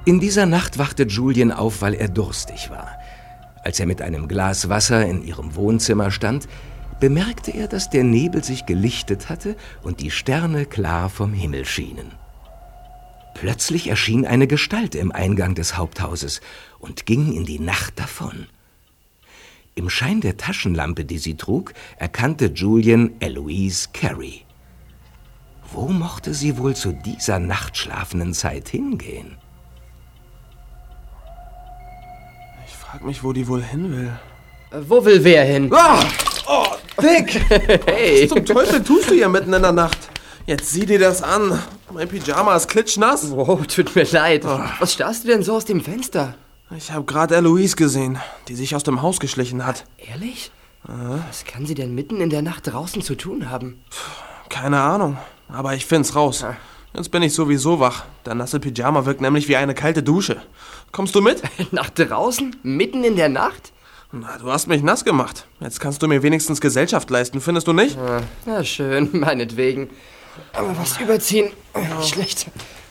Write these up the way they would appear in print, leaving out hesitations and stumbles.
In dieser Nacht wachte Julian auf, weil er durstig war. Als er mit einem Glas Wasser in ihrem Wohnzimmer stand, bemerkte er, dass der Nebel sich gelichtet hatte und die Sterne klar vom Himmel schienen. Plötzlich erschien eine Gestalt im Eingang des Haupthauses und ging in die Nacht davon. Im Schein der Taschenlampe, die sie trug, erkannte Julian Eloise Carey. Wo mochte sie wohl zu dieser nachtschlafenden Zeit hingehen? Ich frag mich, wo die wohl hin will. Wo will wer hin? Ah! Oh, Dick! Hey! Was zum Teufel tust du hier mitten in der Nacht? Jetzt sieh dir das an. Mein Pyjama ist klitschnass. Oh, tut mir leid. Was starrst du denn so aus dem Fenster? Ich habe gerade Eloise gesehen, die sich aus dem Haus geschlichen hat. Ehrlich? Was kann sie denn mitten in der Nacht draußen zu tun haben? Keine Ahnung, aber ich find's raus. Jetzt bin ich sowieso wach. Der nasse Pyjama wirkt nämlich wie eine kalte Dusche. Kommst du mit? Nach draußen? Mitten in der Nacht? Na, du hast mich nass gemacht. Jetzt kannst du mir wenigstens Gesellschaft leisten, findest du nicht? Na schön, meinetwegen. Aber was überziehen? Schlecht.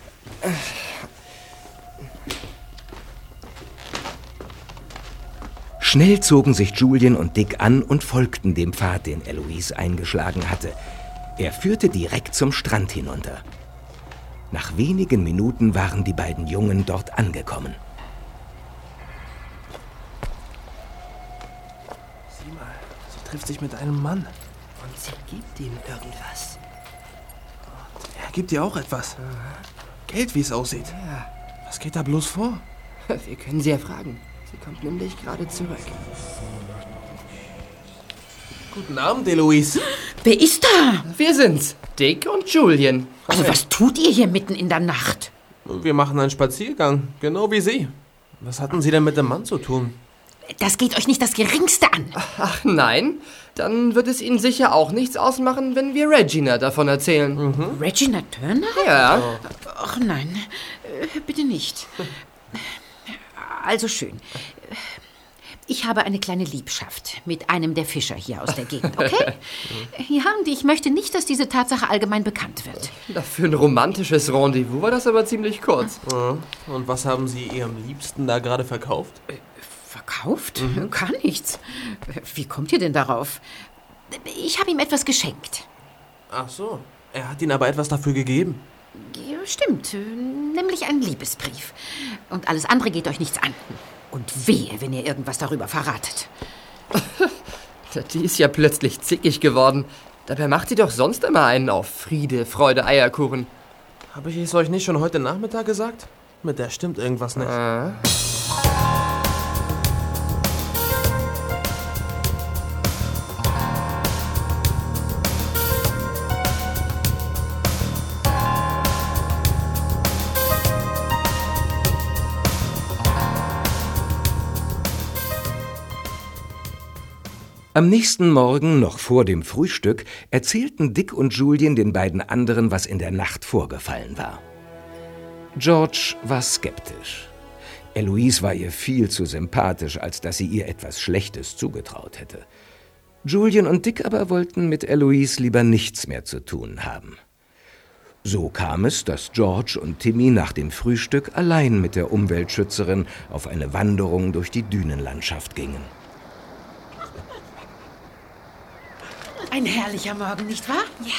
Schnell zogen sich Julian und Dick an und folgten dem Pfad, den Eloise eingeschlagen hatte. Er führte direkt zum Strand hinunter. Nach wenigen Minuten waren die beiden Jungen dort angekommen. Sieh mal, sie trifft sich mit einem Mann. Und sie gibt ihm irgendwas. Er gibt dir auch etwas. Geld, wie es aussieht. Ja. Was geht da bloß vor? Wir können sie ja fragen. Sie kommt nämlich gerade zurück. Guten Abend, Eloise. Wer ist da? Wir sind's, Dick und Julian. Also was tut ihr hier mitten in der Nacht? Wir machen einen Spaziergang, genau wie Sie. Was hatten Sie denn mit dem Mann zu tun? Das geht euch nicht das Geringste an. Ach nein, dann wird es Ihnen sicher auch nichts ausmachen, wenn wir Regina davon erzählen. Regina Turner? Ja. Ach nein, bitte nicht. Also schön. Ich habe eine kleine Liebschaft mit einem der Fischer hier aus der Gegend, okay? Ja, und ich möchte nicht, dass diese Tatsache allgemein bekannt wird. Für ein romantisches Rendezvous war das aber ziemlich kurz. Und was haben Sie Ihrem Liebsten da gerade verkauft? Verkauft? Gar nichts. Wie kommt ihr denn darauf? Ich habe ihm etwas geschenkt. Ach so, er hat Ihnen aber etwas dafür gegeben. Ja, stimmt, nämlich einen Liebesbrief. Und alles andere geht euch nichts an. Und wehe, wenn ihr irgendwas darüber verratet. Die ist ja plötzlich zickig geworden. Dabei macht sie doch sonst immer einen auf Friede, Freude, Eierkuchen. Habe ich es euch nicht schon heute Nachmittag gesagt? Mit der stimmt irgendwas nicht. Am nächsten Morgen, noch vor dem Frühstück, erzählten Dick und Julian den beiden anderen, was in der Nacht vorgefallen war. George war skeptisch. Eloise war ihr viel zu sympathisch, als dass sie ihr etwas Schlechtes zugetraut hätte. Julian und Dick aber wollten mit Eloise lieber nichts mehr zu tun haben. So kam es, dass George und Timmy nach dem Frühstück allein mit der Umweltschützerin auf eine Wanderung durch die Dünenlandschaft gingen. Ein herrlicher Morgen, nicht wahr? Ja.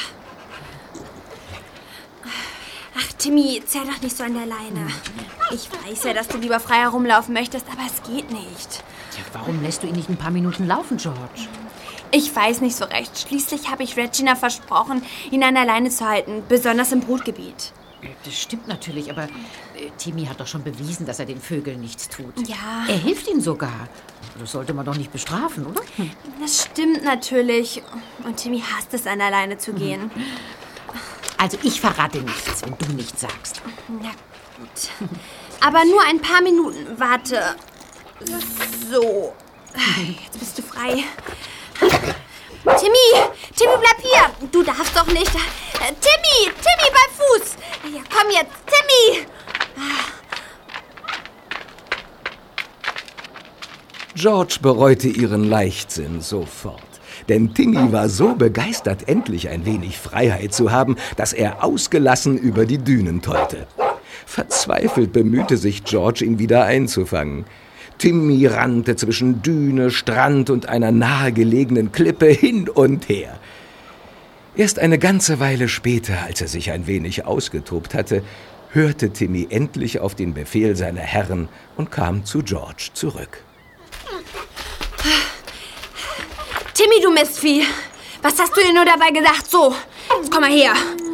Ach, Timmy, zerr doch nicht so an der Leine. Ich weiß ja, dass du lieber frei herumlaufen möchtest, aber es geht nicht. Ja, warum lässt du ihn nicht ein paar Minuten laufen, George? Ich weiß nicht so recht. Schließlich habe ich Regina versprochen, ihn an der Leine zu halten, besonders im Brutgebiet. Das stimmt natürlich, aber Timmy hat doch schon bewiesen, dass er den Vögeln nichts tut. Ja. Er hilft ihnen sogar. Das sollte man doch nicht bestrafen, oder? Das stimmt natürlich. Und Timmy hasst es, an der Leine zu gehen. Also ich verrate nichts, wenn du nichts sagst. Na gut. Aber nur ein paar Minuten. Warte. So. Jetzt bist du frei. Timmy, bleib hier. Du darfst doch nicht. Timmy, bei Fuß. Ja, komm jetzt, Timmy. George bereute ihren Leichtsinn sofort. Denn Timmy war so begeistert, endlich ein wenig Freiheit zu haben, dass er ausgelassen über die Dünen tollte. Verzweifelt bemühte sich George, ihn wieder einzufangen. Timmy rannte zwischen Düne, Strand und einer nahegelegenen Klippe hin und her. Erst eine ganze Weile später, als er sich ein wenig ausgetobt hatte, hörte Timmy endlich auf den Befehl seiner Herren und kam zu George zurück. Timmy, du Mistvieh. Was hast du dir nur dabei gedacht? So, jetzt komm mal her.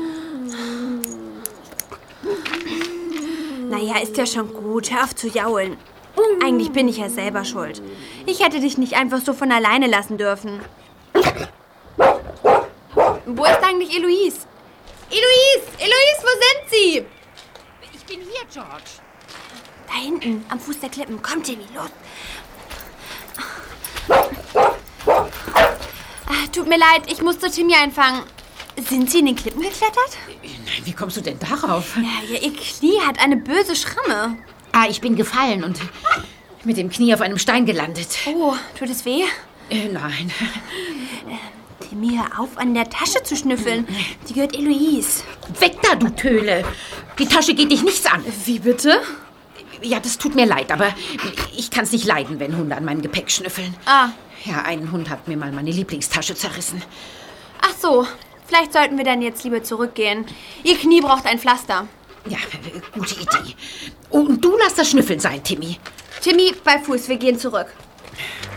Naja, ist ja schon gut. Hör auf zu jaulen. Eigentlich bin ich ja selber schuld. Ich hätte dich nicht einfach so von alleine lassen dürfen. Wo ist eigentlich Eloise? Eloise! Eloise, wo sind Sie? Ich bin hier, George. Da hinten, am Fuß der Klippen. Komm, Timmy, los. Tut mir leid, ich musste Timmy einfangen. Sind Sie in den Klippen geklettert? Nein, wie kommst du denn darauf? Ja, Ihr Knie hat eine böse Schramme. Ich bin gefallen und mit dem Knie auf einem Stein gelandet. Oh, tut es weh? Nein. Timmy, hör auf, an der Tasche zu schnüffeln. Die gehört Eloise. Weg da, du Töle. Die Tasche geht dich nichts an. Wie bitte? Ja, das tut mir leid, aber ich kann es nicht leiden, wenn Hunde an meinem Gepäck schnüffeln. Ah. Ja, ein Hund hat mir mal meine Lieblingstasche zerrissen. Ach so, vielleicht sollten wir dann jetzt lieber zurückgehen. Ihr Knie braucht ein Pflaster. Ja, gute Idee. Und du lass das Schnüffeln sein, Timmy. Timmy, bei Fuß, wir gehen zurück.